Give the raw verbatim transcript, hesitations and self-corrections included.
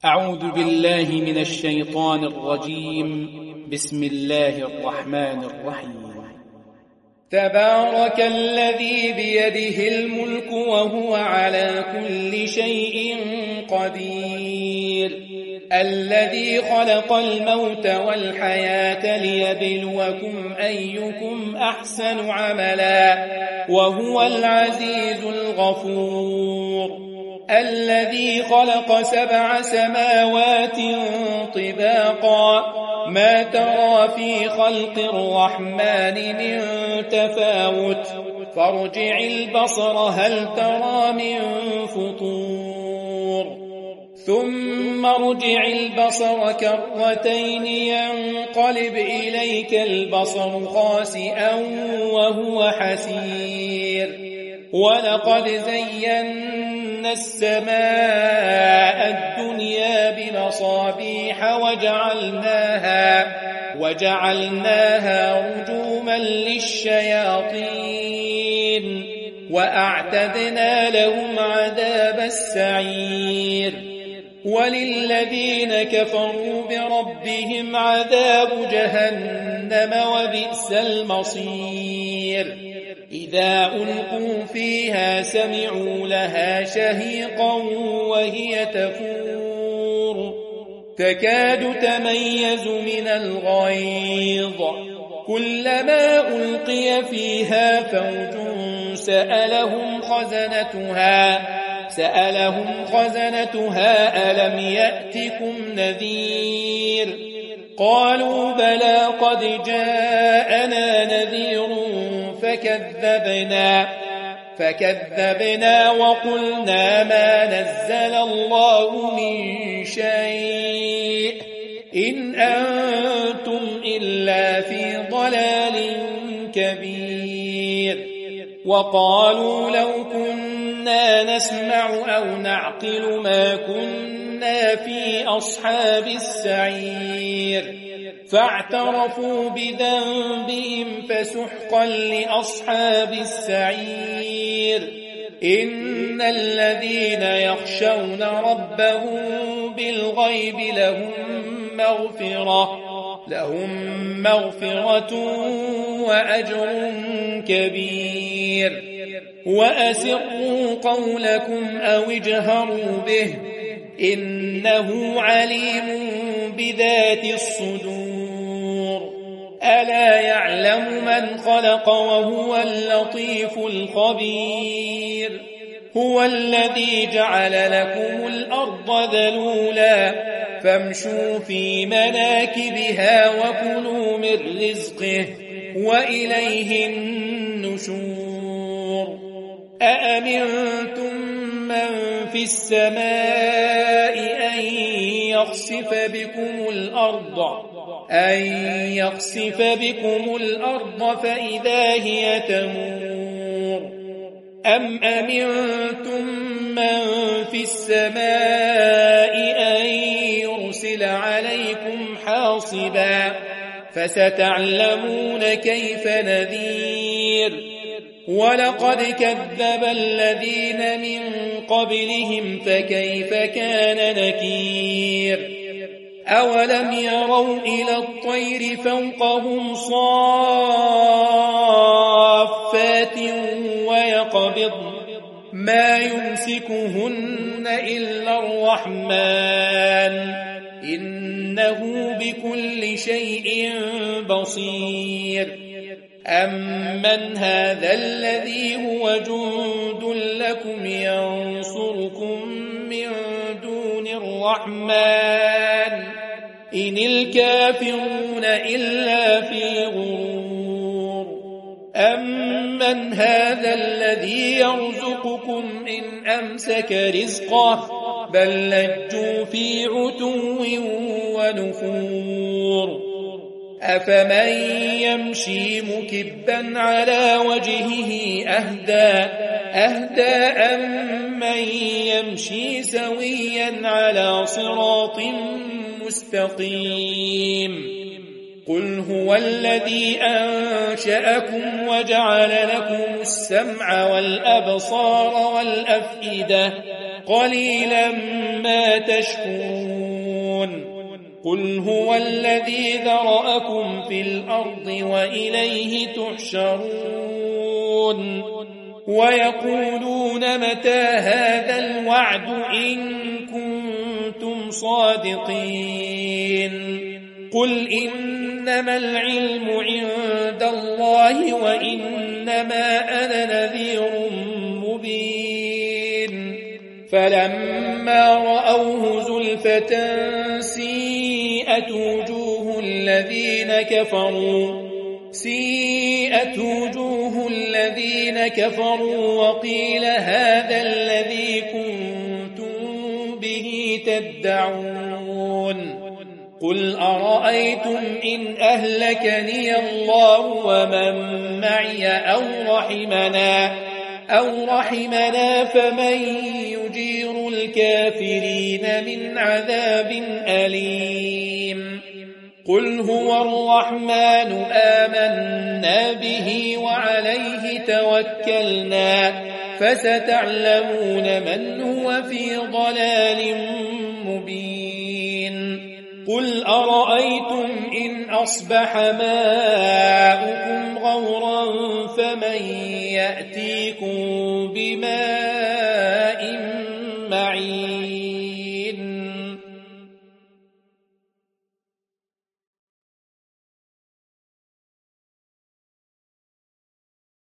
أعوذ بالله من الشيطان الرجيم. بسم الله الرحمن الرحيم. تبارك الذي بيده الملك وهو على كل شيء قدير، الذي خلق الموت والحياة ليبلوكم أيكم أحسن عملا وهو العزيز الغفور، الذي خلق سبع سماوات طباقا ما ترى في خلق الرحمن من تفاوت فارجع البصر هل ترى من فطور ثم ارجع البصر كرتين ينقلب إليك البصر خاسئا وهو حسير، ولقد زينا السماء الدنيا بمصابيح وجعلناها وجعلناها رجوما للشياطين وأعتدنا لهم عذاب السعير، وللذين كفروا بربهم عذاب جهنم وبئس المصير. إذا ألقوا فيها سمعوا لها شهيقا وهي تفور تكاد تميز من الغيظ، كلما ألقي فيها فوج سألهم خزنتها سألهم خزنتها ألم يأتكم نذير؟ قالوا بلى قد جاءنا نذير فكذبنا فكذبنا وقلنا ما نزل الله من شيء إن أنتم إلا في ضلال كبير. وقالوا لو كنا نسمع أو نعقل ما كنا في أصحاب السعير، فاعترفوا بذنبهم فسحقا لأصحاب السعير. إن الذين يخشون ربهم بالغيب لهم مغفرة لهم مغفرة وأجر كبير. وأسروا قولكم أو اجهروا به إنه عليم بذات الصدور. ألا يعلم من خلق وهو اللطيف الخبير. هو الذي جعل لكم الأرض ذلولا فامشوا في مناكبها وكلوا من رزقه وإليه النشور. أأمنتم من في السماء أن يخسف بكم الأرض أن يخسف بكم الأرض فإذا هي تمور، أم أمنتم من في السماء أن يرسل عليكم حاصبا فستعلمون كيف نذير. ولقد كذب الذين من قبلهم فكيف كان نكير. أولم يروا إلى الطير فوقهم صافات ويقبضن ما يمسكهن إلا الرحمن إنه بكل شيء بصير. أمن هذا الذي هو جند لكم ينصركم من دون الرحمن إن الكافرون إلا في غرور. أمن هذا الذي يرزقكم إن أمسك رزقه بل لجوا في عتو ونفور. أفمن يمشي مكبا على وجهه أهدى أهدى أمن يمشي سويا على صراط مستقيم. قل هو الذي أنشأكم وجعل لكم السمع والأبصار والأفئدة قليلا ما تشكرون قل هو الذي ذرأكم في الأرض وإليه تحشرون ويقولون متى هذا الوعد إن كنتم صادقين قل إنما العلم عند الله وإنما أنا نذير مبين فلما رأوه زلفة سيئت وجوه الذين كفروا سيئت وجوه الذين كفروا وقيل هذا الذي كنتم به تدعون قل أرأيتم إن أهلكني الله ومن معي أو رحمنا أو رحمنا فمن يجير الكافرين من عذاب أليم قل هو الرحمن آمنا به وعليه توكلنا فستعلمون من هو في ضلال مبين قل أرأيتم إن أصبح ماؤكم غورا فمن يأتيكم بماء معين